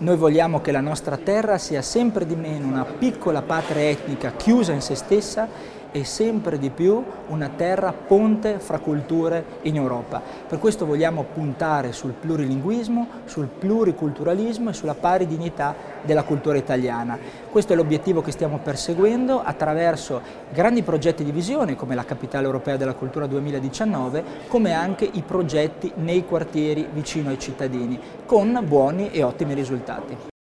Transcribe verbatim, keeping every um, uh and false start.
Noi vogliamo che la nostra terra sia sempre di meno una piccola patria etnica chiusa in se stessa e sempre di più una terra ponte fra culture in Europa. Per questo vogliamo puntare sul plurilinguismo, sul pluriculturalismo e sulla pari dignità della cultura italiana. Questo è l'obiettivo che stiamo perseguendo attraverso grandi progetti di visione come la Capitale Europea della Cultura duemiladiciannove, come anche i progetti nei quartieri vicino ai cittadini, con buoni e ottimi risultati.